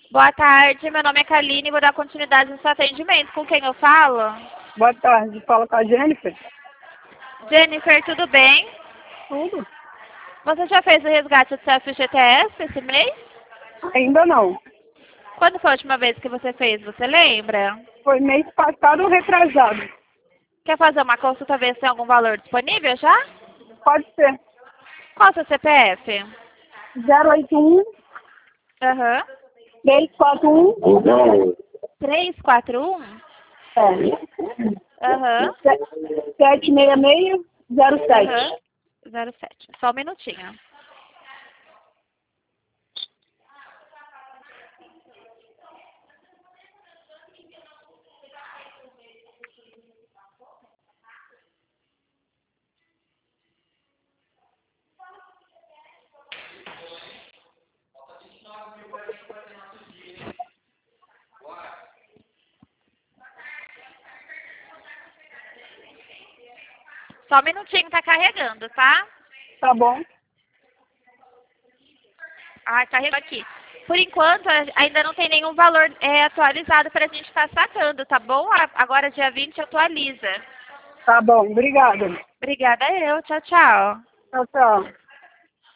Boa tarde, meu nome é Kaline e vou dar continuidade no seu atendimento. Com quem eu falo? Boa tarde, fala com a Jennifer. Jennifer, tudo bem? Tudo? Você já fez o resgate do seu FGTS esse mês? Ainda não. Quando foi a última vez que você fez? Você lembra? Foi mês passado ou retrasado? Quer fazer uma consulta, ver se tem algum valor disponível já? Pode ser. Qual o seu CPF? 081 Aham. 341 341? Aham. 76607. Aham. 07. Só um minutinho. Só um minutinho, tá carregando, tá? Tá bom? Ah, carregou aqui. Por enquanto, ainda não tem nenhum valor atualizado para a gente estar sacando, tá bom? Agora, dia 20, atualiza. Tá bom, obrigada. Obrigada eu. Tchau, tchau. Tchau, tchau.